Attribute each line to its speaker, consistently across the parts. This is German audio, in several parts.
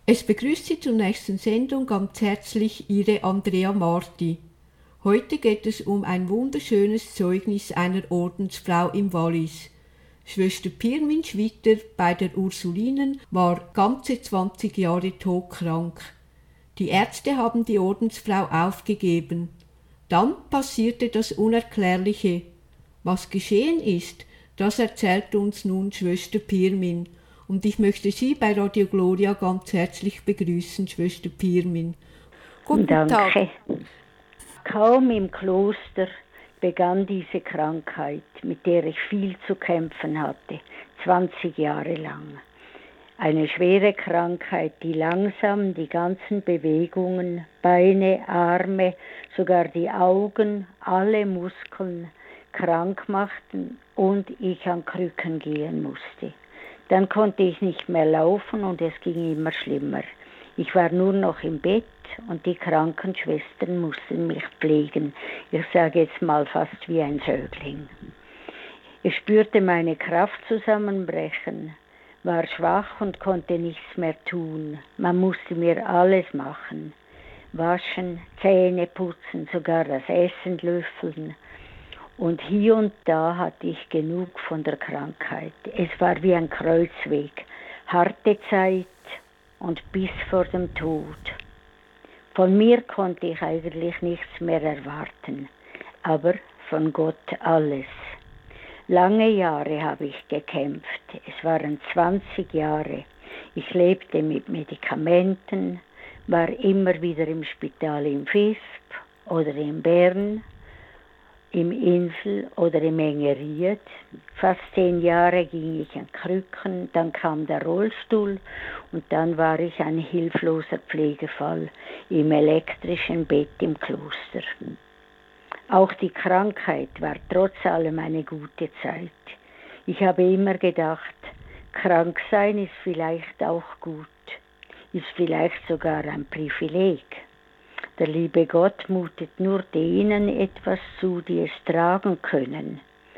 Speaker 1: Es begrüßt Sie zur nächsten Sendung ganz herzlich Ihre Andrea Marti. Heute geht es um ein wunderschönes Zeugnis einer Ordensfrau im Wallis. Schwester Pirmin Schwitter bei der Ursulinen war ganze 20 Jahre todkrank. Die Ärzte haben die Ordensfrau aufgegeben. Dann passierte das Unerklärliche. Was geschehen ist, das erzählt uns nun Schwester Pirmin. Und ich möchte Sie bei Radio Gloria ganz herzlich begrüßen, Schwester Pirmin. Guten Tag.
Speaker 2: Danke. Kaum im Kloster begann diese Krankheit, mit der ich viel zu kämpfen hatte, 20 Jahre lang. Eine schwere Krankheit, die langsam die ganzen Bewegungen, Beine, Arme, sogar die Augen, alle Muskeln krank machten und ich an Krücken gehen musste. Dann konnte ich nicht mehr laufen und es ging immer schlimmer. Ich war nur noch im Bett und die Krankenschwestern mussten mich pflegen. Ich sage jetzt mal fast wie ein Säugling. Ich spürte meine Kraft zusammenbrechen, war schwach und konnte nichts mehr tun. Man musste mir alles machen. Waschen, Zähne putzen, sogar das Essen löffeln. Und hier und da hatte ich genug von der Krankheit. Es war wie ein Kreuzweg, harte Zeit und bis vor dem Tod. Von mir konnte ich eigentlich nichts mehr erwarten, aber von Gott alles. Lange Jahre habe ich gekämpft, es waren 20 Jahre. Ich lebte mit Medikamenten, war immer wieder im Spital in Visp oder in Bern, im Insel oder im Engeriet. Fast 10 Jahre ging ich an Krücken, dann kam der Rollstuhl und dann war ich ein hilfloser Pflegefall im elektrischen Bett im Kloster. Auch die Krankheit war trotz allem eine gute Zeit. Ich habe immer gedacht, krank sein ist vielleicht auch gut, ist vielleicht sogar ein Privileg. Der liebe Gott mutet nur denen etwas zu, die es tragen können.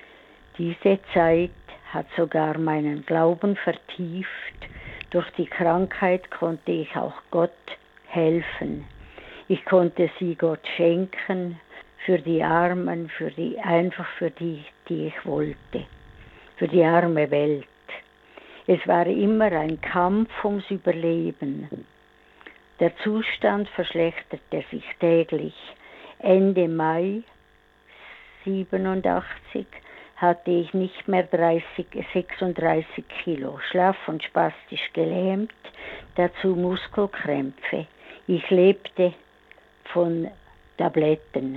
Speaker 2: Diese Zeit hat sogar meinen Glauben vertieft. Durch die Krankheit konnte ich auch Gott helfen. Ich konnte sie Gott schenken, für die Armen, einfach für die ich wollte, für die arme Welt. Es war immer ein Kampf ums Überleben. Der Zustand verschlechterte sich täglich. Ende Mai 87 hatte ich nicht mehr 36 Kilo, schlaff und spastisch gelähmt, dazu Muskelkrämpfe. Ich lebte von Tabletten.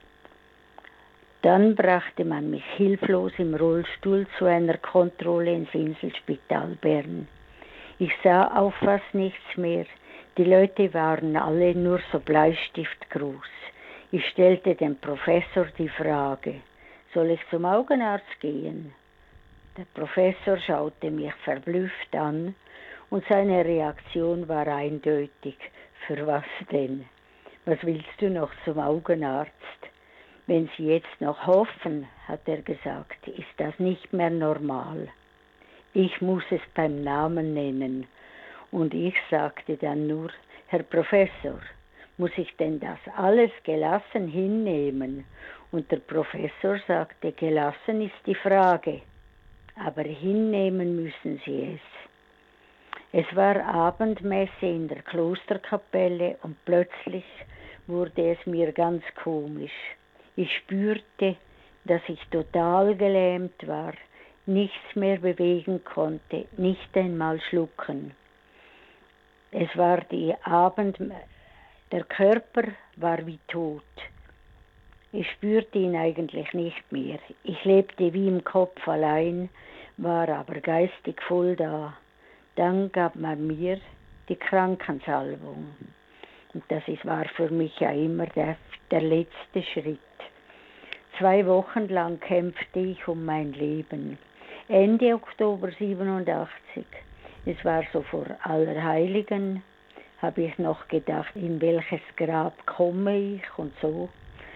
Speaker 2: Dann brachte man mich hilflos im Rollstuhl zu einer Kontrolle ins Inselspital Bern. Ich sah auf fast nichts mehr. Die Leute waren alle nur so bleistiftgroß. Ich stellte dem Professor die Frage, soll ich zum Augenarzt gehen? Der Professor schaute mich verblüfft an und seine Reaktion war eindeutig. Für was denn? Was willst du noch zum Augenarzt? Wenn Sie jetzt noch hoffen, hat er gesagt, ist das nicht mehr normal. Ich muss es beim Namen nennen. Und ich sagte dann nur, Herr Professor, muss ich denn das alles gelassen hinnehmen? Und der Professor sagte, gelassen ist die Frage, aber hinnehmen müssen Sie es. Es war Abendmesse in der Klosterkapelle und plötzlich wurde es mir ganz komisch. Ich spürte, dass ich total gelähmt war, nichts mehr bewegen konnte, nicht einmal schlucken. Es war der Körper war wie tot. Ich spürte ihn eigentlich nicht mehr. Ich lebte wie im Kopf allein, war aber geistig voll da. Dann gab man mir die Krankensalbung. Und war für mich ja immer der letzte Schritt. 2 Wochen lang kämpfte ich um mein Leben. Ende Oktober 87, es war so vor Allerheiligen, habe ich noch gedacht, in welches Grab komme ich und so.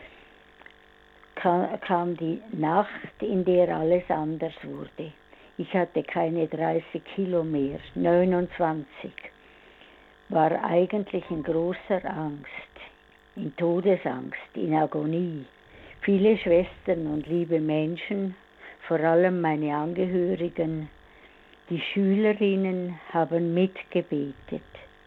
Speaker 2: Kam die Nacht, in der alles anders wurde. Ich hatte keine 30 Kilo mehr, 29. war eigentlich in großer Angst, in Todesangst, in Agonie. Viele Schwestern und liebe Menschen, vor allem meine Angehörigen, die Schülerinnen haben mitgebetet,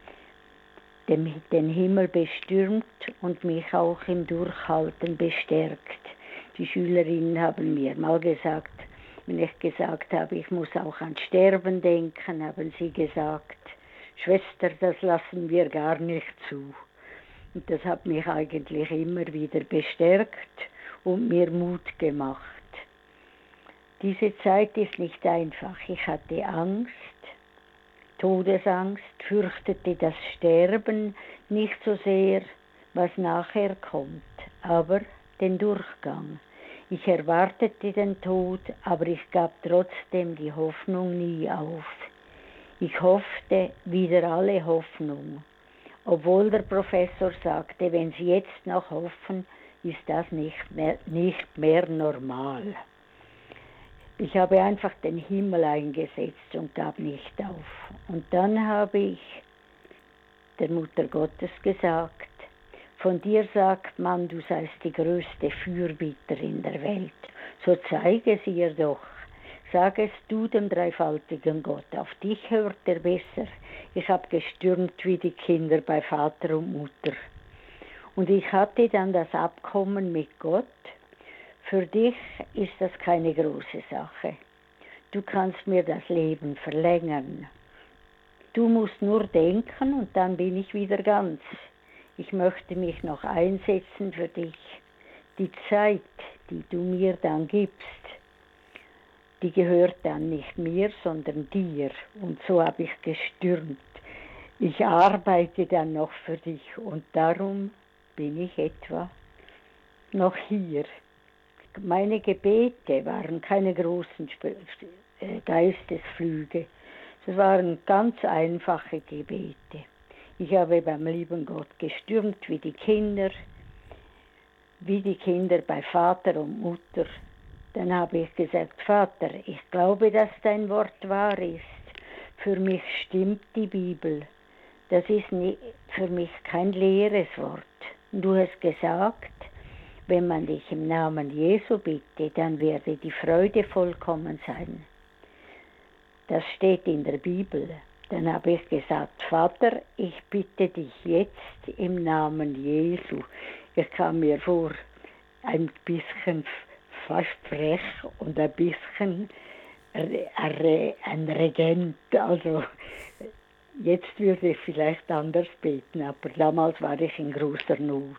Speaker 2: den Himmel bestürmt und mich auch im Durchhalten bestärkt. Die Schülerinnen haben mir mal gesagt, wenn ich gesagt habe, ich muss auch an Sterben denken, haben sie gesagt, Schwester, das lassen wir gar nicht zu. Und das hat mich eigentlich immer wieder bestärkt und mir Mut gemacht. Diese Zeit ist nicht einfach. Ich hatte Angst, Todesangst, fürchtete das Sterben nicht so sehr, was nachher kommt, aber den Durchgang. Ich erwartete den Tod, aber ich gab trotzdem die Hoffnung nie auf. Ich hoffte wieder alle Hoffnung, obwohl der Professor sagte, wenn Sie jetzt noch hoffen, ist das nicht mehr normal. Ich habe einfach den Himmel eingesetzt und gab nicht auf. Und dann habe ich der Mutter Gottes gesagt, von dir sagt man, du seist die größte Fürbitterin der Welt. So zeige es ihr doch. Sag es du dem dreifaltigen Gott. Auf dich hört er besser. Ich habe gestürmt wie die Kinder bei Vater und Mutter. Und ich hatte dann das Abkommen mit Gott. Für dich ist das keine große Sache. Du kannst mir das Leben verlängern. Du musst nur denken und dann bin ich wieder ganz. Ich möchte mich noch einsetzen für dich. Die Zeit, die du mir dann gibst, die gehört dann nicht mir, sondern dir. Und so habe ich gestürmt. Ich arbeite dann noch für dich und darum bin ich etwa noch hier. Meine Gebete waren keine großen Geistesflüge. Es waren ganz einfache Gebete. Ich habe beim lieben Gott gestürmt wie die Kinder bei Vater und Mutter. Dann habe ich gesagt, Vater, ich glaube, dass dein Wort wahr ist. Für mich stimmt die Bibel. Das ist für mich kein leeres Wort. Du hast gesagt, wenn man dich im Namen Jesu bitte, dann werde die Freude vollkommen sein. Das steht in der Bibel. Dann habe ich gesagt, Vater, ich bitte dich jetzt im Namen Jesu. Ich kam mir vor, ein bisschen fast frech und ein bisschen ein Regent. Also jetzt würde ich vielleicht anders beten, aber damals war ich in großer Not.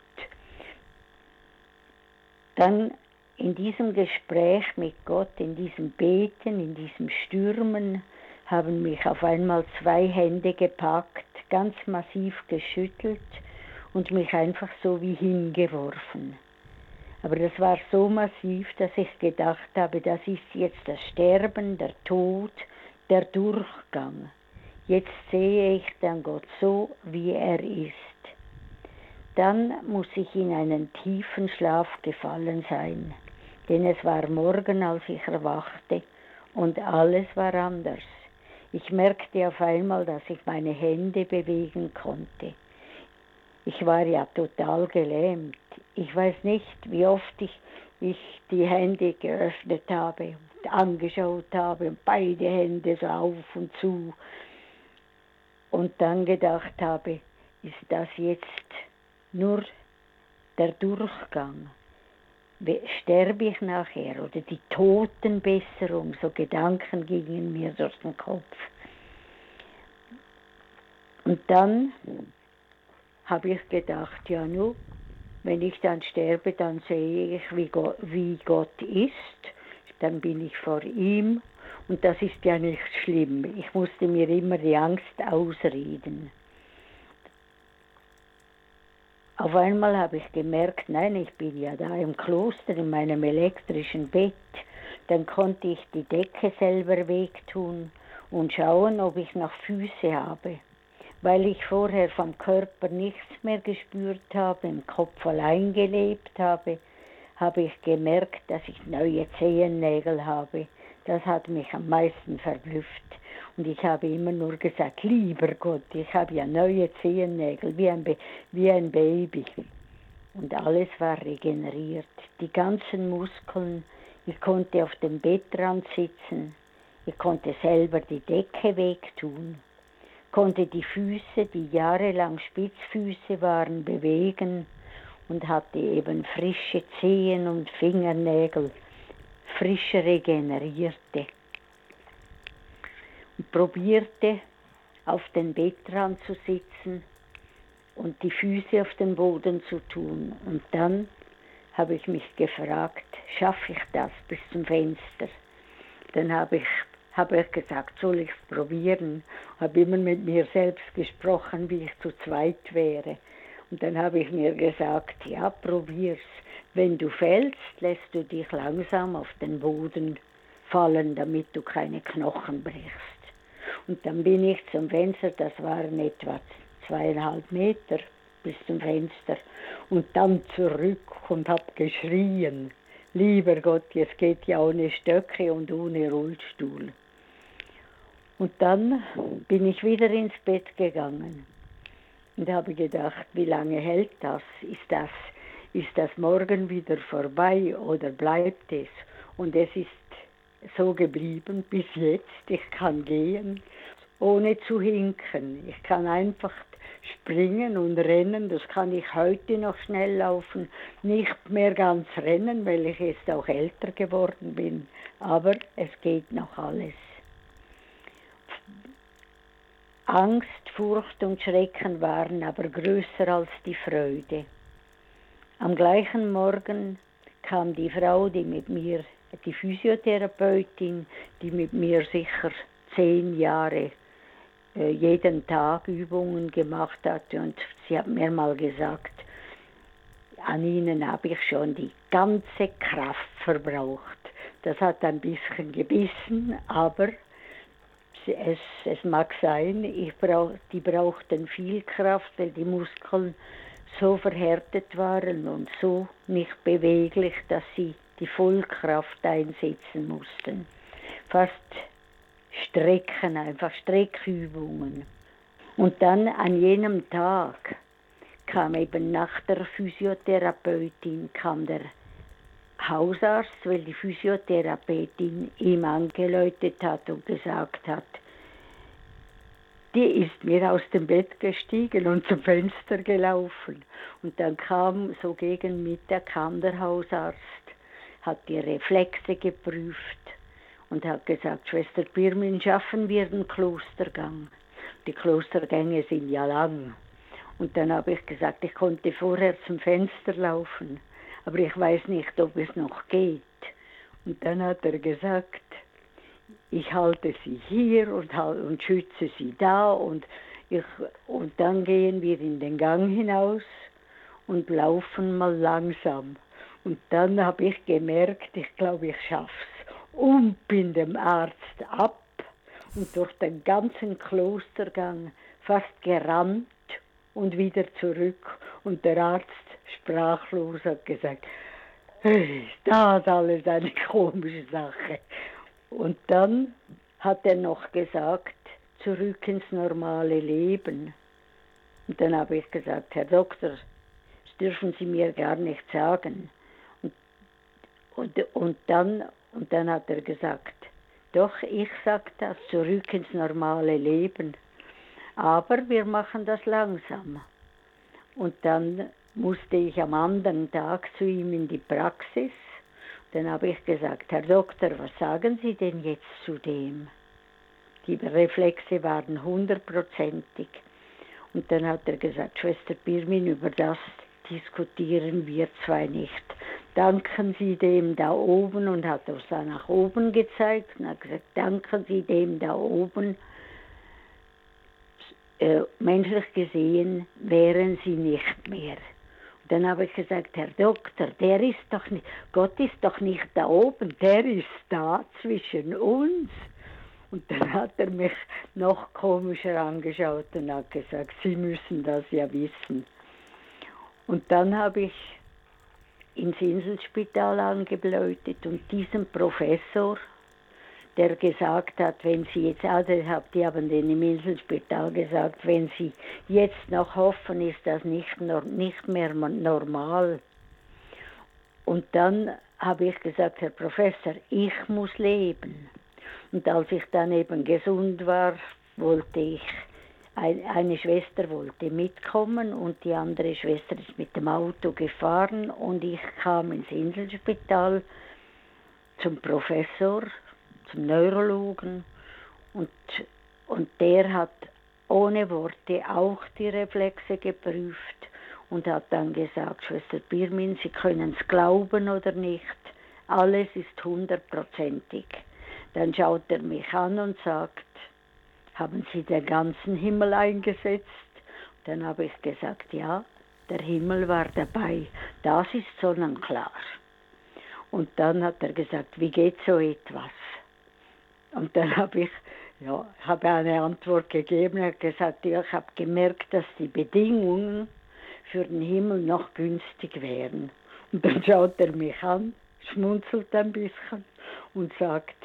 Speaker 2: Dann in diesem Gespräch mit Gott, in diesem Beten, in diesem Stürmen, haben mich auf einmal 2 Hände gepackt, ganz massiv geschüttelt und mich einfach so wie hingeworfen. Aber das war so massiv, dass ich gedacht habe, das ist jetzt das Sterben, der Tod, der Durchgang. Jetzt sehe ich dann Gott so, wie er ist. Dann muss ich in einen tiefen Schlaf gefallen sein, denn es war Morgen, als ich erwachte und alles war anders. Ich merkte auf einmal, dass ich meine Hände bewegen konnte. Ich war ja total gelähmt. Ich weiß nicht, wie oft ich die Hände geöffnet habe und angeschaut habe und beide Hände so auf und zu. Und dann gedacht habe, ist das jetzt nur der Durchgang? Sterbe ich nachher oder die Totenbesserung? So Gedanken gingen mir durch den Kopf. Und dann habe ich gedacht, ja nun, wenn ich dann sterbe, dann sehe ich, wie Gott ist, dann bin ich vor ihm und das ist ja nicht schlimm. Ich musste mir immer die Angst ausreden. Auf einmal habe ich gemerkt, nein, ich bin ja da im Kloster in meinem elektrischen Bett. Dann konnte ich die Decke selber wegtun und schauen, ob ich noch Füße habe. Weil ich vorher vom Körper nichts mehr gespürt habe, im Kopf allein gelebt habe, habe ich gemerkt, dass ich neue Zehennägel habe. Das hat mich am meisten verblüfft. Und ich habe immer nur gesagt, lieber Gott, ich habe ja neue Zehennägel, wie ein Baby. Und alles war regeneriert. Die ganzen Muskeln, ich konnte auf dem Bettrand sitzen, ich konnte selber die Decke wegtun, konnte die Füße, die jahrelang Spitzfüße waren, bewegen und hatte eben frische Zehen und Fingernägel, frische regenerierte. Und probierte auf den Bettrand zu sitzen und die Füße auf den Boden zu tun. Und dann habe ich mich gefragt, schaffe ich das bis zum Fenster? Dann habe ich gesagt, soll ich es probieren? Habe immer mit mir selbst gesprochen, wie ich zu zweit wäre. Und dann habe ich mir gesagt, ja, probier's. Wenn du fällst, lässt du dich langsam auf den Boden fallen, damit du keine Knochen brichst. Und dann bin ich zum Fenster, das waren etwa 2,5 Meter bis zum Fenster, und dann zurück und habe geschrien, lieber Gott, es geht ja ohne Stöcke und ohne Rollstuhl. Und dann bin ich wieder ins Bett gegangen und habe gedacht, wie lange hält das? Ist das morgen wieder vorbei oder bleibt es? Und es ist so geblieben bis jetzt. Ich kann gehen, ohne zu hinken. Ich kann einfach springen und rennen. Das kann ich heute noch schnell laufen. Nicht mehr ganz rennen, weil ich jetzt auch älter geworden bin. Aber es geht noch alles. Angst, Furcht und Schrecken waren aber größer als die Freude. Am gleichen Morgen kam die Frau, die Physiotherapeutin, die mit mir sicher 10 Jahre jeden Tag Übungen gemacht hat, und sie hat mir mal gesagt, an Ihnen habe ich schon die ganze Kraft verbraucht. Das hat ein bisschen gebissen, aber es mag sein, die brauchten viel Kraft, weil die Muskeln so verhärtet waren und so nicht beweglich, dass sie die Vollkraft einsetzen mussten. Fast Strecken, einfach Streckübungen. Und dann an jenem Tag kam eben nach der Physiotherapeutin der Hausarzt, weil die Physiotherapeutin ihm angeläutet hat und gesagt hat, die ist mir aus dem Bett gestiegen und zum Fenster gelaufen. Und dann kam so gegen Mittag der Hausarzt, hat die Reflexe geprüft und hat gesagt, Schwester Pirmin, schaffen wir den Klostergang. Die Klostergänge sind ja lang. Und dann habe ich gesagt, ich konnte vorher zum Fenster laufen, aber ich weiß nicht, ob es noch geht. Und dann hat er gesagt, ich halte sie hier und schütze sie da und dann gehen wir in den Gang hinaus und laufen mal langsam. Und dann habe ich gemerkt, ich glaube, ich schaff's. Und bin dem Arzt ab und durch den ganzen Klostergang fast gerannt und wieder zurück. Und der Arzt sprachlos hat gesagt, hey, das ist alles eine komische Sache. Und dann hat er noch gesagt, zurück ins normale Leben. Und dann habe ich gesagt, Herr Doktor, das dürfen Sie mir gar nicht sagen. Und dann hat er gesagt, doch, ich sage das, zurück ins normale Leben. Aber wir machen das langsam. Und dann musste ich am anderen Tag zu ihm in die Praxis. Dann habe ich gesagt, Herr Doktor, was sagen Sie denn jetzt zu dem? Die Reflexe waren 100%ig. Und dann hat er gesagt, Schwester Pirmin, über das diskutieren wir zwei nicht. Danken Sie dem da oben, und hat uns da nach oben gezeigt und hat gesagt, danken Sie dem da oben. Menschlich gesehen wären Sie nicht mehr. Und dann habe ich gesagt, Herr Doktor, Gott ist doch nicht da oben, der ist da zwischen uns. Und dann hat er mich noch komischer angeschaut und hat gesagt, Sie müssen das ja wissen. Und dann habe ich ins Inselspital angeläutet und diesem Professor, der gesagt hat, wenn Sie jetzt, die haben den im Inselspital gesagt, wenn Sie jetzt noch hoffen, ist das nicht mehr normal. Und dann habe ich gesagt, Herr Professor, ich muss leben. Und als ich dann eben gesund war, eine Schwester wollte mitkommen und die andere Schwester ist mit dem Auto gefahren und ich kam ins Inselspital zum Professor, zum Neurologen und der hat ohne Worte auch die Reflexe geprüft und hat dann gesagt, Schwester Pirmin, Sie können es glauben oder nicht, alles ist 100%ig. Dann schaut er mich an und sagt, haben Sie den ganzen Himmel eingesetzt? Dann habe ich gesagt, ja, der Himmel war dabei, das ist sonnenklar. Und dann hat er gesagt, wie geht so etwas? Und dann habe ich eine Antwort gegeben, er hat gesagt, ja, ich habe gemerkt, dass die Bedingungen für den Himmel noch günstig wären. Und dann schaut er mich an, schmunzelt ein bisschen und sagt,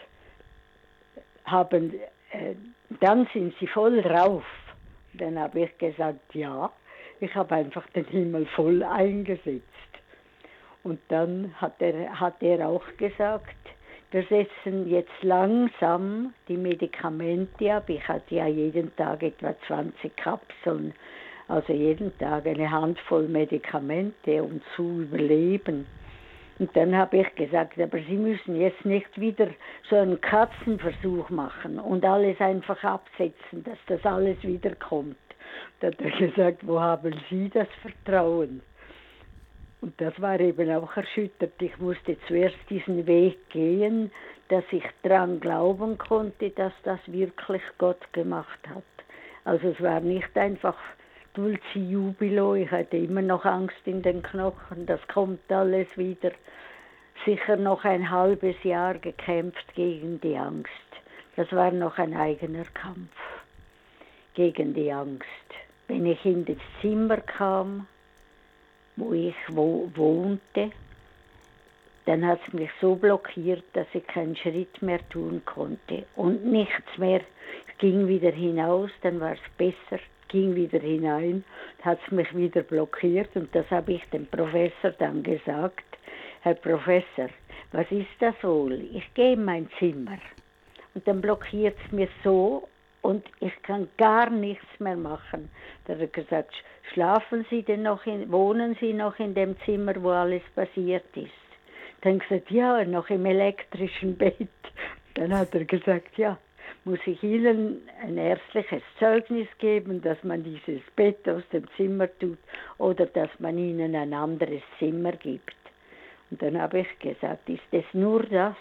Speaker 2: dann sind Sie voll drauf. Dann habe ich gesagt, ja, ich habe einfach den Himmel voll eingesetzt. Und dann hat er auch gesagt, wir setzen jetzt langsam die Medikamente ab. Ich hatte ja jeden Tag etwa 20 Kapseln, also jeden Tag eine Handvoll Medikamente, um zu überleben. Und dann habe ich gesagt, aber Sie müssen jetzt nicht wieder so einen Katzenversuch machen und alles einfach absetzen, dass das alles wiederkommt. Dann hat er gesagt, wo haben Sie das Vertrauen? Und das war eben auch erschüttert. Ich musste zuerst diesen Weg gehen, dass ich daran glauben konnte, dass das wirklich Gott gemacht hat. Also es war nicht einfach Dulci Jubilo, ich hatte immer noch Angst in den Knochen, das kommt alles wieder. Sicher noch ein halbes Jahr gekämpft gegen die Angst. Das war noch ein eigener Kampf gegen die Angst. Wenn ich in das Zimmer kam, wo ich wohnte, dann hat es mich so blockiert, dass ich keinen Schritt mehr tun konnte und nichts mehr. Ich ging wieder hinaus, dann war es besser, ging wieder hinein, hat es mich wieder blockiert und das habe ich dem Professor dann gesagt. Herr Professor, was ist das wohl? Ich gehe in mein Zimmer und dann blockiert es mir so und ich kann gar nichts mehr machen. Da hat er gesagt, schlafen Sie denn noch wohnen Sie noch in dem Zimmer, wo alles passiert ist? Dann habe ich gesagt, ja, noch im elektrischen Bett. Dann hat er gesagt, ja, muss ich Ihnen ein ärztliches Zeugnis geben, dass man dieses Bett aus dem Zimmer tut oder dass man Ihnen ein anderes Zimmer gibt. Und dann habe ich gesagt, ist es nur das?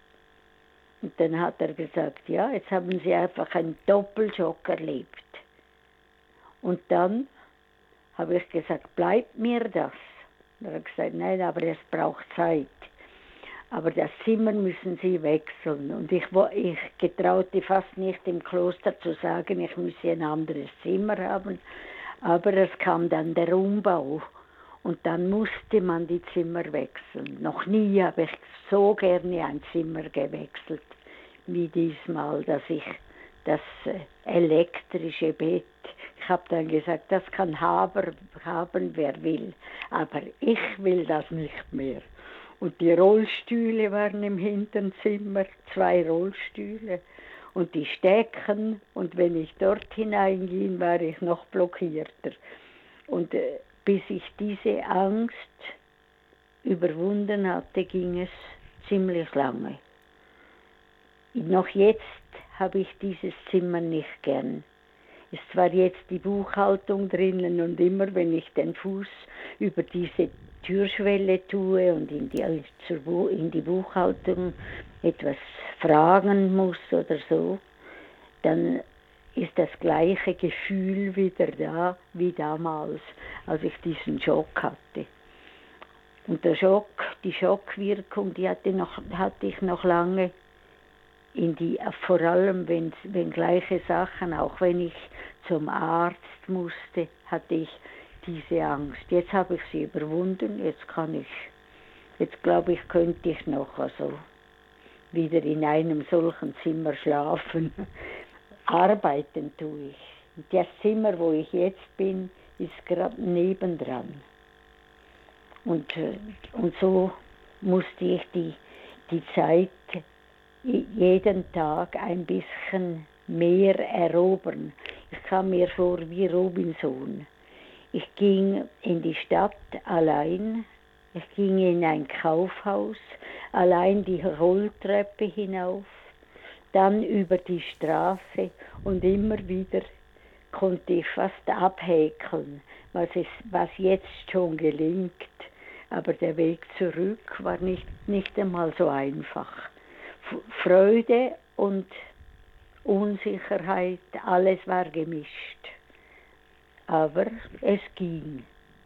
Speaker 2: Und dann hat er gesagt, ja, jetzt haben Sie einfach einen Doppelschock erlebt. Und dann habe ich gesagt, bleibt mir das? Und er hat gesagt, nein, aber es braucht Zeit. Aber das Zimmer müssen Sie wechseln. Und ich getraute fast nicht im Kloster zu sagen, ich müsse ein anderes Zimmer haben. Aber es kam dann der Umbau. Und dann musste man die Zimmer wechseln. Noch nie habe ich so gerne ein Zimmer gewechselt, wie diesmal, dass ich das elektrische Bett, ich habe dann gesagt, das kann haben, wer will, aber ich will das nicht mehr. Und die Rollstühle waren im Hinterzimmer, 2 Rollstühle und die Stecken. Und wenn ich dort hineinging, war ich noch blockierter. Und bis ich diese Angst überwunden hatte, ging es ziemlich lange. Noch jetzt habe ich dieses Zimmer nicht gern. Ist zwar jetzt die Buchhaltung drinnen und immer wenn ich den Fuß über diese Türschwelle tue und in die Buchhaltung etwas fragen muss oder so, dann ist das gleiche Gefühl wieder da wie damals, als ich diesen Schock hatte. Und die Schockwirkung, die hatte ich noch lange vor allem wenn gleiche Sachen, auch wenn ich zum Arzt musste, hatte ich diese Angst. Jetzt habe ich sie überwunden, jetzt glaube ich, könnte ich noch, also wieder in einem solchen Zimmer schlafen. Arbeiten tue ich. Das Zimmer, wo ich jetzt bin, ist gerade nebendran. Und so musste ich die Zeit jeden Tag ein bisschen mehr erobern. Ich kam mir vor wie Robinson. Ich ging in die Stadt allein. Ich ging in ein Kaufhaus, allein die Rolltreppe hinauf, dann über die Straße und immer wieder konnte ich fast abhäkeln, was jetzt schon gelingt. Aber der Weg zurück war nicht einmal so einfach. Freude und Unsicherheit, alles war gemischt. Aber es ging.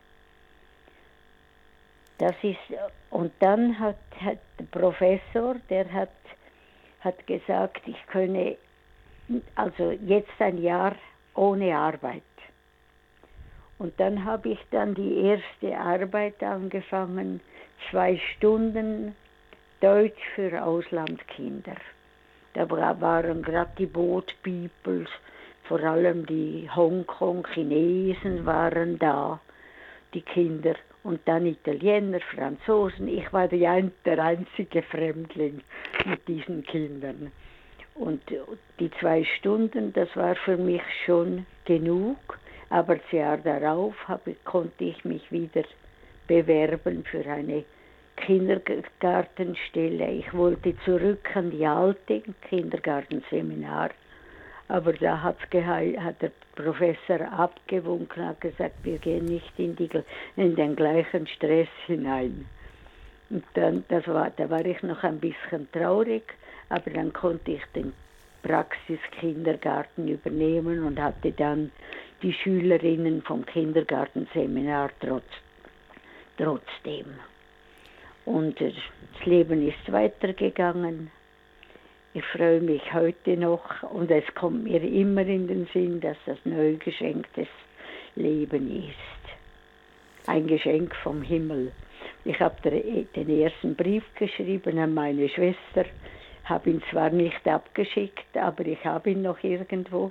Speaker 2: Und dann hat der Professor, der hat gesagt, ich könne also jetzt ein Jahr ohne Arbeit. Und dann habe ich dann die erste Arbeit angefangen, 2 Stunden Deutsch für Auslandskinder. Da waren gerade die Boat Peoples, vor allem die Hongkong-Chinesen waren da, die Kinder. Und dann Italiener, Franzosen. Ich war der einzige Fremdling mit diesen Kindern. Und die 2 Stunden, das war für mich schon genug. Aber das Jahr darauf konnte ich mich wieder bewerben für eine Kindergartenstelle. Ich wollte zurück an die alte Kindergartenseminar. Aber da hat der Professor abgewunken, hat gesagt, wir gehen nicht in den gleichen Stress hinein. Und dann, da war ich noch ein bisschen traurig, aber dann konnte ich den Praxiskindergarten übernehmen und hatte dann die Schülerinnen vom Kindergartenseminar trotzdem. Und das Leben ist weitergegangen. Ich freue mich heute noch und es kommt mir immer in den Sinn, dass das neu geschenktes Leben ist. Ein Geschenk vom Himmel. Ich habe den ersten Brief geschrieben an meine Schwester, habe ihn zwar nicht abgeschickt, aber ich habe ihn noch irgendwo.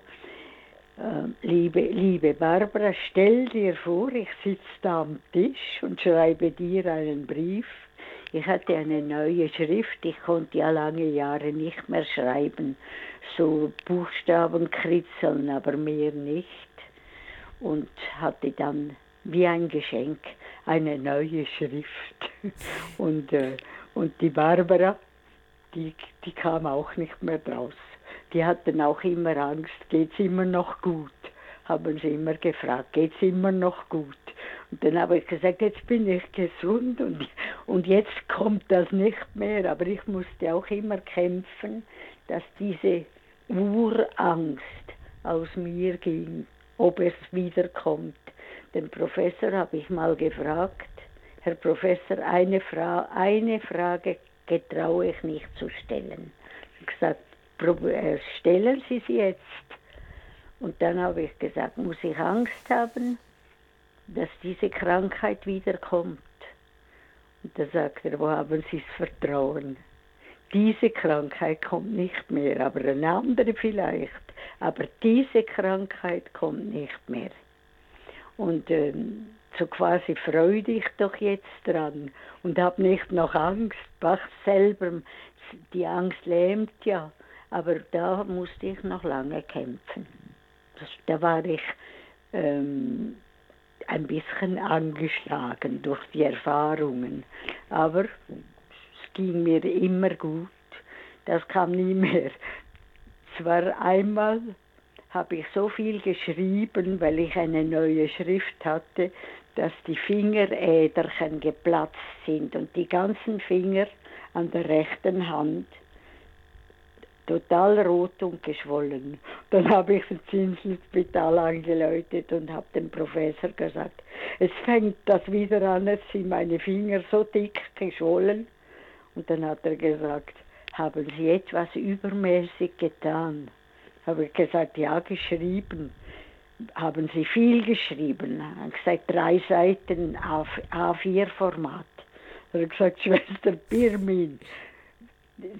Speaker 2: Liebe Barbara, stell dir vor, ich sitze da am Tisch und schreibe dir einen Brief. Ich hatte eine neue Schrift, ich konnte ja lange Jahre nicht mehr schreiben, so Buchstaben kritzeln, aber mehr nicht. Und hatte dann wie ein Geschenk eine neue Schrift. Und die Barbara, die kam auch nicht mehr draus. Die hatten auch immer Angst, geht's immer noch gut? Haben sie immer gefragt, geht's immer noch gut? Und dann habe ich gesagt, jetzt bin ich gesund und jetzt kommt das nicht mehr. Aber ich musste auch immer kämpfen, dass diese Urangst aus mir ging, ob es wiederkommt. Den Professor habe ich mal gefragt, Herr Professor, eine Frage getraue ich nicht zu stellen. Ich habe gesagt, stellen Sie sie jetzt. Und dann habe ich gesagt, muss ich Angst haben, dass diese Krankheit wiederkommt? Und da sagt er, wo haben Sie das Vertrauen? Diese Krankheit kommt nicht mehr, aber eine andere vielleicht. Aber diese Krankheit kommt nicht mehr. Und so quasi freu dich doch jetzt dran und hab nicht noch Angst. Bach selber, die Angst lähmt ja, aber da musste ich noch lange kämpfen. Da war ich ein bisschen angeschlagen durch die Erfahrungen, aber es ging mir immer gut. Das kam nie mehr. Zwar einmal habe ich so viel geschrieben, weil ich eine neue Schrift hatte, dass die Fingeräderchen geplatzt sind und die ganzen Finger an der rechten Hand total rot und geschwollen. Dann habe ich ins Inselspital angeläutet und habe dem Professor gesagt, es fängt das wieder an, jetzt sind meine Finger so dick geschwollen. Und dann hat er gesagt, haben Sie etwas übermäßig getan? Habe ich gesagt, ja, geschrieben. Haben Sie viel geschrieben? Er hat gesagt, 3 Seiten A4-Format. Er hat gesagt, Schwester Pirmin,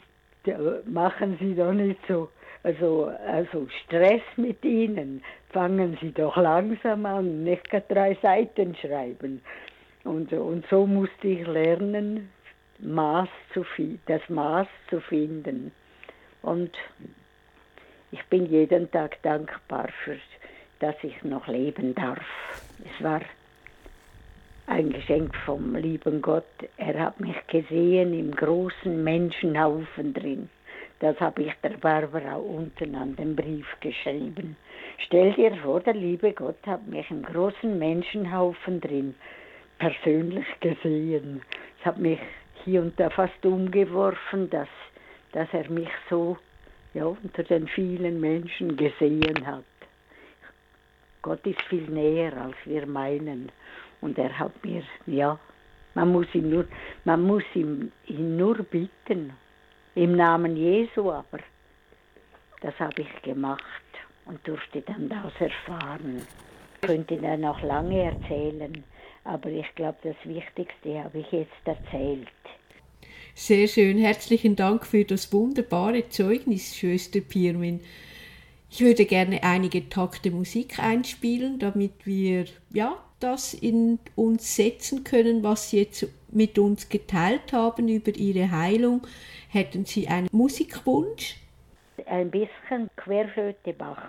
Speaker 2: machen Sie doch nicht so, also Stress mit ihnen. Fangen Sie doch langsam an, nicht gerade 3 Seiten schreiben. Und so musste ich lernen, das Maß zu finden. Und ich bin jeden Tag dankbar dass ich noch leben darf. Es war ein Geschenk vom lieben Gott. Er hat mich gesehen im großen Menschenhaufen drin. Das habe ich der Barbara unten an den Brief geschrieben. Stell dir vor, der liebe Gott hat mich im großen Menschenhaufen drin persönlich gesehen. Es hat mich hier und da fast umgeworfen, dass er mich so unter den vielen Menschen gesehen hat. Gott ist viel näher, als wir meinen. Und er hat mir, man muss ihn nur bitten, im Namen Jesu aber. Das habe ich gemacht und durfte dann daraus erfahren. Ich könnte dann noch lange erzählen, aber ich glaube, das Wichtigste habe ich jetzt erzählt.
Speaker 1: Sehr schön, herzlichen Dank für das wunderbare Zeugnis, Schwester Pirmin. Ich würde gerne einige Takte Musik einspielen, damit wir das in uns setzen können, was Sie jetzt mit uns geteilt haben über Ihre Heilung. Hätten Sie einen Musikwunsch?
Speaker 2: Ein bisschen Querflöte Bach.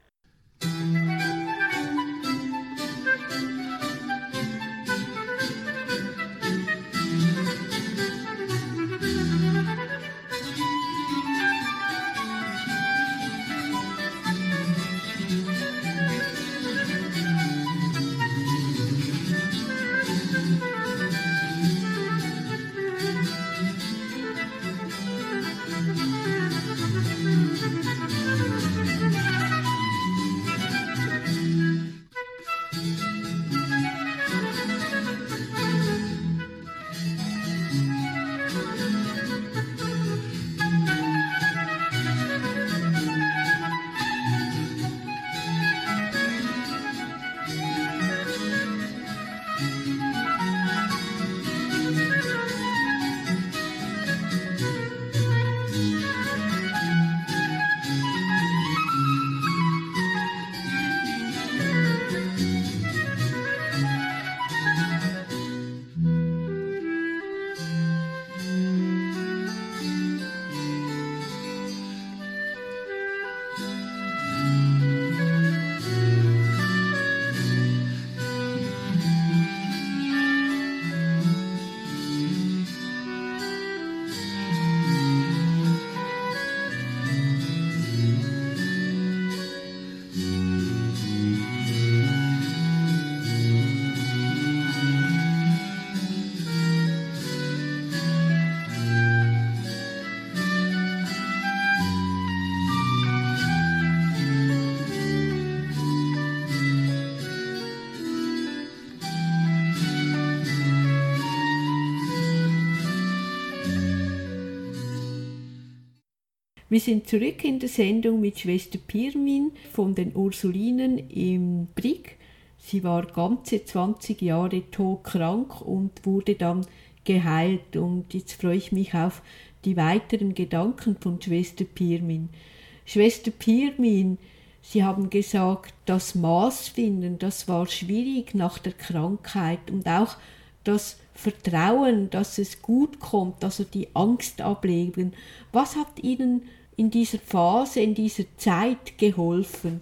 Speaker 1: Wir sind zurück in der Sendung mit Schwester Pirmin von den Ursulinen im Brig. Sie war ganze 20 Jahre todkrank und wurde dann geheilt. Und jetzt freue ich mich auf die weiteren Gedanken von Schwester Pirmin. Schwester Pirmin, Sie haben gesagt, das Maß finden, das war schwierig nach der Krankheit und auch das Vertrauen, dass es gut kommt, also die Angst ablegen. Was hat Ihnen in dieser Phase, in dieser Zeit geholfen?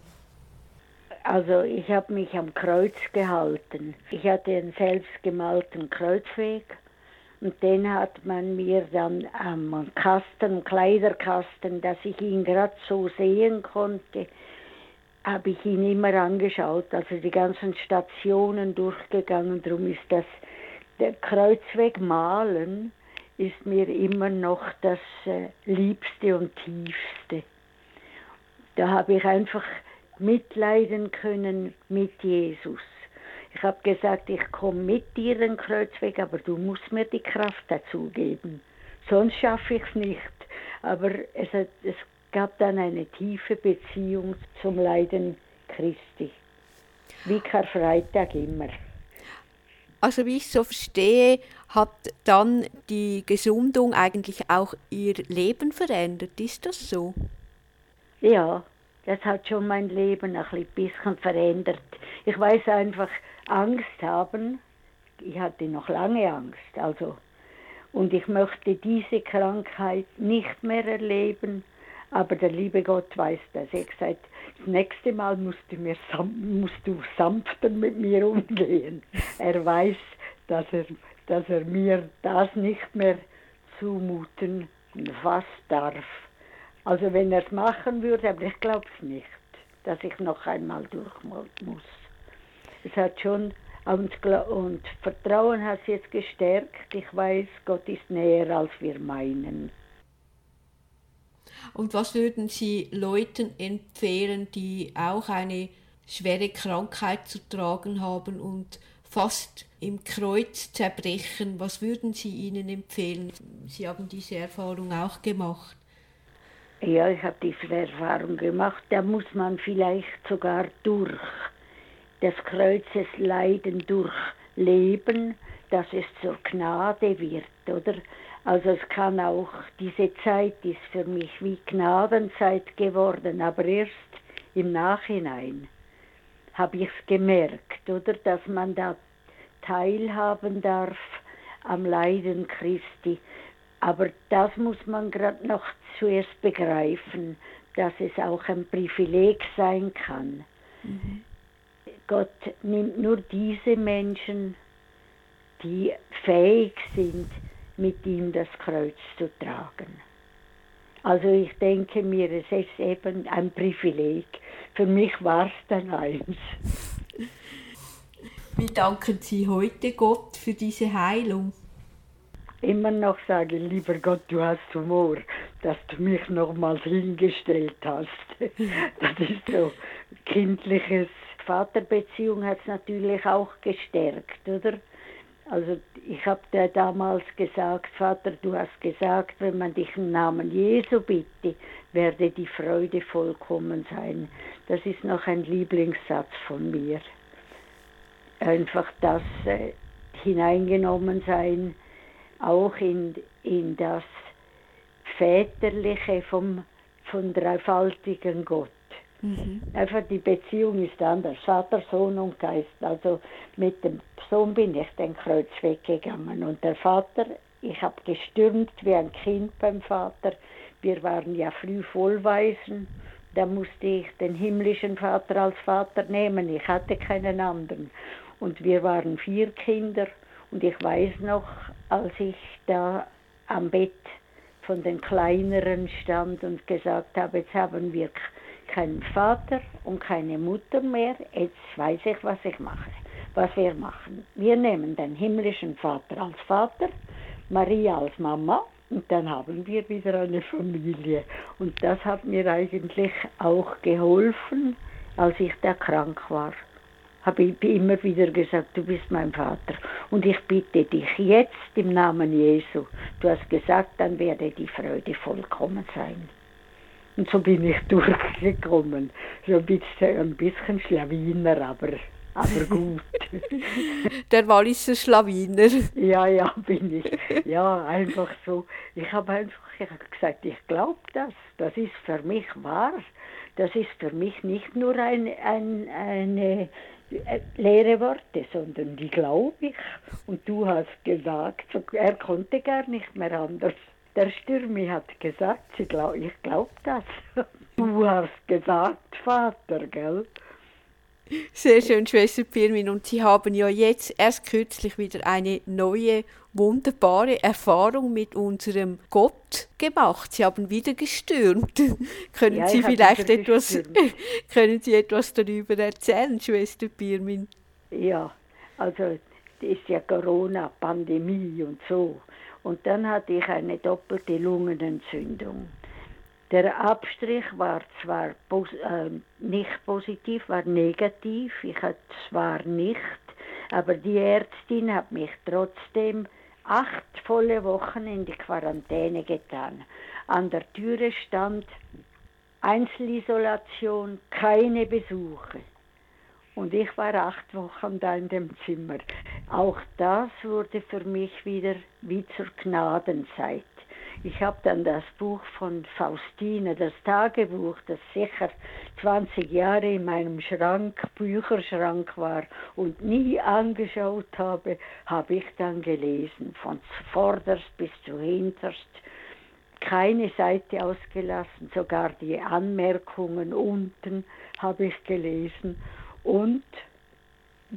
Speaker 2: Also ich habe mich am Kreuz gehalten. Ich hatte einen selbstgemalten Kreuzweg und den hat man mir dann am Kleiderkasten, dass ich ihn gerade so sehen konnte, habe ich ihn immer angeschaut, also die ganzen Stationen durchgegangen. Darum ist der Kreuzweg malen ist mir immer noch das Liebste und Tiefste. Da habe ich einfach mitleiden können mit Jesus. Ich habe gesagt, ich komme mit dir den Kreuzweg, aber du musst mir die Kraft dazu geben. Sonst schaffe ich es nicht. Aber es gab dann eine tiefe Beziehung zum Leiden Christi. Wie Karfreitag immer.
Speaker 1: Also wie ich so verstehe, hat dann die Gesundung eigentlich auch Ihr Leben verändert. Ist das so?
Speaker 2: Ja, das hat schon mein Leben ein bisschen verändert. Ich weiß einfach, Angst haben, ich hatte noch lange Angst, also, und ich möchte diese Krankheit nicht mehr erleben, aber der liebe Gott weiß das. Er hat gesagt, das nächste Mal musst du sanfter mit mir umgehen. Er weiß, dass er mir das nicht mehr zumuten fast darf. Also wenn er es machen würde, aber ich glaube es nicht, dass ich noch einmal durch muss. Es hat schon, und Vertrauen hat es jetzt gestärkt. Ich weiß, Gott ist näher, als wir meinen.
Speaker 1: Und was würden Sie Leuten empfehlen, die auch eine schwere Krankheit zu tragen haben und fast im Kreuz zerbrechen? Was würden Sie ihnen empfehlen? Sie haben diese Erfahrung auch gemacht.
Speaker 2: Ja, ich habe diese Erfahrung gemacht. Da muss man vielleicht sogar durch das Kreuzesleiden durchleben, dass es zur Gnade wird, oder? Also es kann auch, diese Zeit ist für mich wie Gnadenzeit geworden, aber erst im Nachhinein habe ich es gemerkt, oder? Dass man da teilhaben darf am Leiden Christi. Aber das muss man gerade noch zuerst begreifen, dass es auch ein Privileg sein kann. Mhm. Gott nimmt nur diese Menschen, die fähig sind, mit ihm das Kreuz zu tragen. Also ich denke mir, es ist eben ein Privileg. Für mich war es dann eins.
Speaker 1: Wie danken Sie heute Gott für diese Heilung?
Speaker 2: Immer noch sagen, lieber Gott, du hast Humor, dass du mich nochmals hingestellt hast. Das ist so kindliches. Vaterbeziehung hat es natürlich auch gestärkt, oder? Also ich habe dir damals gesagt, Vater, du hast gesagt, wenn man dich im Namen Jesu bitte, werde die Freude vollkommen sein. Das ist noch ein Lieblingssatz von mir. Einfach das hineingenommen sein, auch in das Väterliche von dreifaltigen Gott. Mhm. Einfach die Beziehung ist anders, Vater, Sohn und Geist. Also mit dem Sohn bin ich den Kreuz weggegangen und der Vater, ich habe gestürmt wie ein Kind beim Vater. Wir waren ja früh Vollwaisen, da musste ich den himmlischen Vater als Vater nehmen, ich hatte keinen anderen. Und wir waren 4 Kinder und ich weiß noch, als ich da am Bett von den Kleineren stand und gesagt habe, jetzt haben wir keinen Vater und keine Mutter mehr, jetzt weiß ich, was ich mache, was wir machen. Wir nehmen den himmlischen Vater als Vater, Maria als Mama und dann haben wir wieder eine Familie. Und das hat mir eigentlich auch geholfen, als ich da krank war. Habe ich immer wieder gesagt, du bist mein Vater und ich bitte dich jetzt im Namen Jesu. Du hast gesagt, dann werde die Freude vollkommen sein. Und so bin ich durchgekommen. So ein bisschen Schlawiner, aber gut.
Speaker 1: Der Walliser Schlawiner.
Speaker 2: Ja, bin ich. Ja, einfach so. Ich habe gesagt, ich glaube das. Das ist für mich wahr. Das ist für mich nicht nur eine leere Worte, sondern die glaube ich. Und du hast gesagt, er konnte gar nicht mehr anders. Der Stürmi hat gesagt, ich glaube das. Du hast gesagt, Vater, gell?
Speaker 1: Sehr schön, Schwester Pirmin. Und Sie haben ja jetzt erst kürzlich wieder eine neue, wunderbare Erfahrung mit unserem Gott gemacht. Sie haben wieder gestürmt. Können Sie vielleicht etwas darüber erzählen, Schwester Pirmin?
Speaker 2: Ja, also es ist ja Corona, Pandemie und so. Und dann hatte ich eine doppelte Lungenentzündung. Der Abstrich war zwar nicht positiv, war negativ. Ich hatte zwar nicht, aber die Ärztin hat mich trotzdem 8 volle Wochen in die Quarantäne getan. An der Türe stand Einzelisolation, keine Besuche. Und ich war 8 Wochen da in dem Zimmer. Auch das wurde für mich wieder wie zur Gnadenzeit. Ich habe dann das Buch von Faustine, das Tagebuch, das sicher 20 Jahre in meinem Bücherschrank war und nie angeschaut habe ich dann gelesen, von vorderst bis zu hinterst. Keine Seite ausgelassen, sogar die Anmerkungen unten habe ich gelesen und es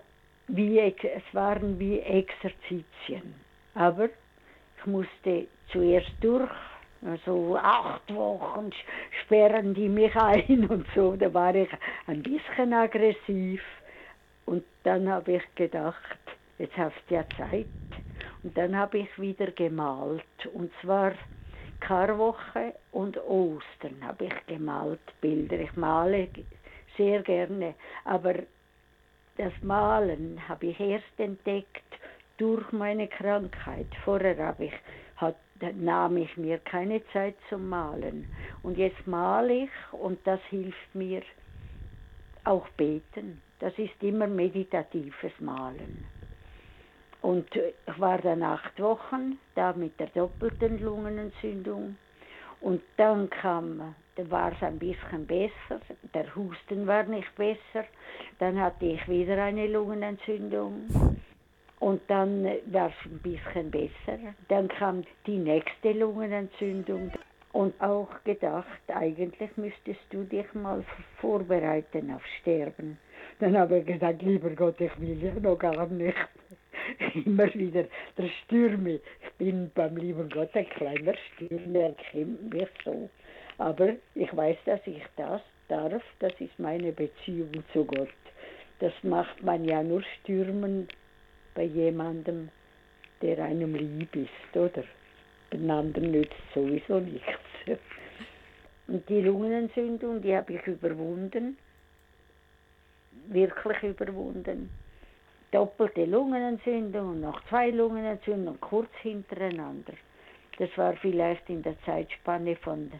Speaker 2: waren wie Exerzitien. Aber ich musste zuerst durch, also 8 Wochen sperren die mich ein und so, da war ich ein bisschen aggressiv. Und dann habe ich gedacht, jetzt hast du ja Zeit. Und dann habe ich wieder gemalt. Und zwar Karwoche und Ostern habe ich gemalt, Bilder. Ich male sehr gerne, aber das Malen habe ich erst entdeckt durch meine Krankheit. Vorher nahm ich mir keine Zeit zum Malen. Und jetzt male ich und das hilft mir auch beten. Das ist immer meditatives Malen. Und ich war dann 8 Wochen da mit der doppelten Lungenentzündung. Und dann war es ein bisschen besser, der Husten war nicht besser. Dann hatte ich wieder eine Lungenentzündung. Und dann war es ein bisschen besser. Dann kam die nächste Lungenentzündung. Und auch gedacht, eigentlich müsstest du dich mal vorbereiten auf Sterben. Dann habe ich gesagt, lieber Gott, ich will ja noch gar nicht. Immer wieder der Stürme. Ich bin beim lieben Gott ein kleiner Stürme, er kennt mich so. Aber ich weiß, dass ich das darf, das ist meine Beziehung zu Gott. Das macht man ja nur stürmen bei jemandem, der einem lieb ist, oder? Den anderen nützt sowieso nichts. Und die Lungenentzündung, die habe ich überwunden. Wirklich überwunden. Doppelte Lungenentzündung und noch 2 Lungenentzündungen kurz hintereinander. Das war vielleicht in der Zeitspanne von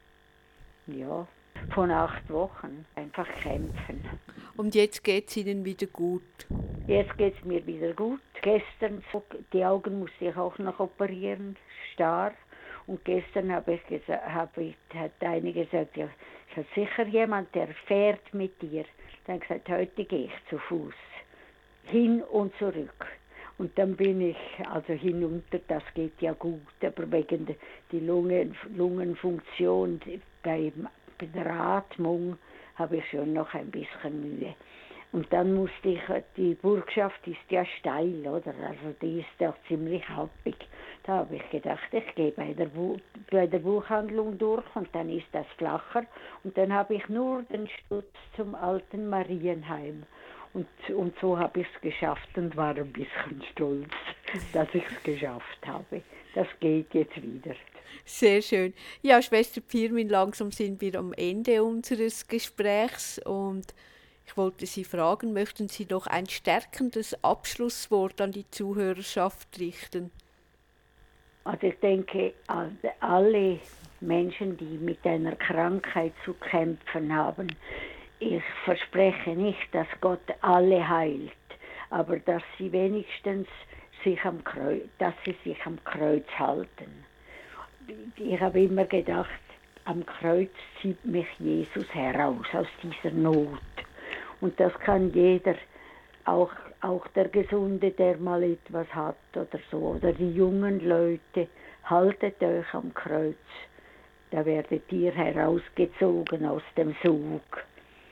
Speaker 2: 8 Wochen. Einfach kämpfen.
Speaker 1: Und jetzt geht es Ihnen wieder gut?
Speaker 2: Jetzt geht es mir wieder gut. Gestern, die Augen musste ich auch noch operieren, starr. Und gestern hat eine gesagt, ja, ich habe sicher jemand, der fährt mit dir. Dann habe ich gesagt, heute gehe ich zu Fuß. Hin und zurück. Und dann bin ich, also hinunter, das geht ja gut, aber wegen der Lungenfunktion bei der Atmung habe ich schon noch ein bisschen Mühe. Und dann musste ich, die Bürgschaft ist ja steil, oder? Also die ist auch ziemlich happig. Da habe ich gedacht, ich gehe bei der Buchhandlung durch und dann ist das flacher. Und dann habe ich nur den Stutz zum alten Marienheim. Und so habe ich es geschafft und war ein bisschen stolz, dass ich es geschafft habe. Das geht jetzt wieder.
Speaker 1: Sehr schön. Ja, Schwester Pirmin, langsam sind wir am Ende unseres Gesprächs und ich wollte Sie fragen, möchten Sie noch ein stärkendes Abschlusswort an die Zuhörerschaft richten?
Speaker 2: Also ich denke, alle Menschen, die mit einer Krankheit zu kämpfen haben, ich verspreche nicht, dass Gott alle heilt, aber dass sie wenigstens sich am Kreuz halten. Ich habe immer gedacht, am Kreuz zieht mich Jesus heraus aus dieser Not. Und das kann jeder, auch der Gesunde, der mal etwas hat oder so, oder die jungen Leute, haltet euch am Kreuz. Da werdet ihr herausgezogen aus dem Sog.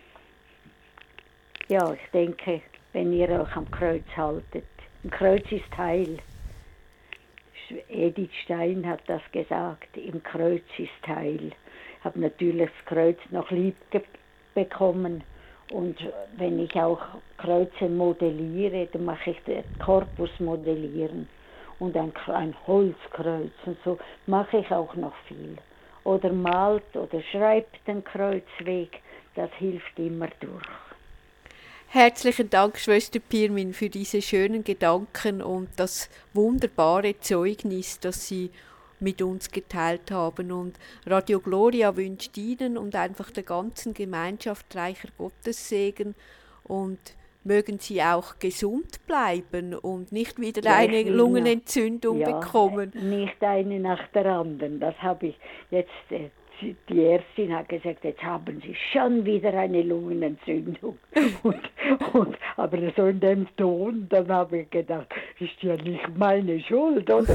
Speaker 2: Ja, ich denke, wenn ihr euch am Kreuz haltet, ein Kreuz ist Heil. Edith Stein hat das gesagt, im Kreuz ist Heil. Ich habe natürlich das Kreuz noch lieb bekommen und wenn ich auch Kreuze modelliere, dann mache ich den Korpus modellieren und ein Holzkreuz und so mache ich auch noch viel. Oder malt oder schreibt den Kreuzweg, das hilft immer durch.
Speaker 1: Herzlichen Dank, Schwester Pirmin, für diese schönen Gedanken und das wunderbare Zeugnis, das Sie mit uns geteilt haben. Und Radio Gloria wünscht Ihnen und einfach der ganzen Gemeinschaft reicher Gottessegen und mögen Sie auch gesund bleiben und nicht wieder eine Lungenentzündung bekommen.
Speaker 2: Nicht eine nach der anderen. Das habe ich jetzt, die Ärztin hat gesagt, jetzt haben Sie schon wieder eine Lungenentzündung. Aber so in dem Ton, dann habe ich gedacht, ist ja nicht meine Schuld, oder?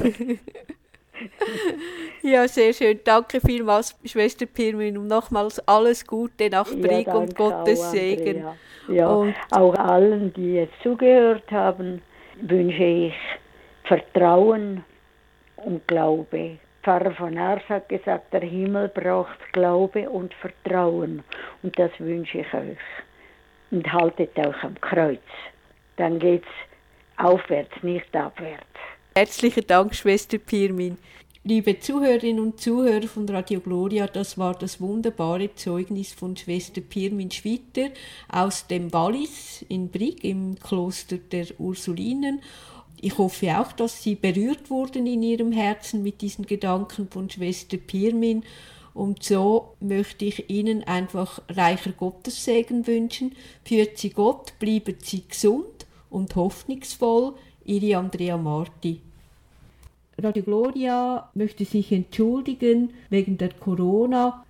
Speaker 1: Ja, sehr schön. Danke vielmals, Schwester Pirmin, und nochmals alles Gute nach Brig und Gottes Segen.
Speaker 2: Ja, und auch allen, die jetzt zugehört haben, wünsche ich Vertrauen und Glaube. Pfarrer von Ars hat gesagt, der Himmel braucht Glaube und Vertrauen. Und das wünsche ich euch. Und haltet euch am Kreuz. Dann geht's aufwärts, nicht abwärts.
Speaker 1: Herzlichen Dank, Schwester Pirmin. Liebe Zuhörerinnen und Zuhörer von Radio Gloria, das war das wunderbare Zeugnis von Schwester Pirmin Schwitter aus dem Wallis in Brig im Kloster der Ursulinen. Ich hoffe auch, dass Sie berührt wurden in Ihrem Herzen mit diesen Gedanken von Schwester Pirmin. Und so möchte ich Ihnen einfach reicher Gottessegen wünschen. Führt Sie Gott, bleiben Sie gesund und hoffnungsvoll. Ihre Andrea Marti. Radio Gloria möchte sich entschuldigen wegen der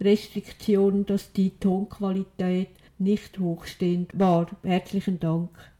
Speaker 1: Corona-Restriktionen, dass die Tonqualität nicht hochstehend war. Herzlichen Dank.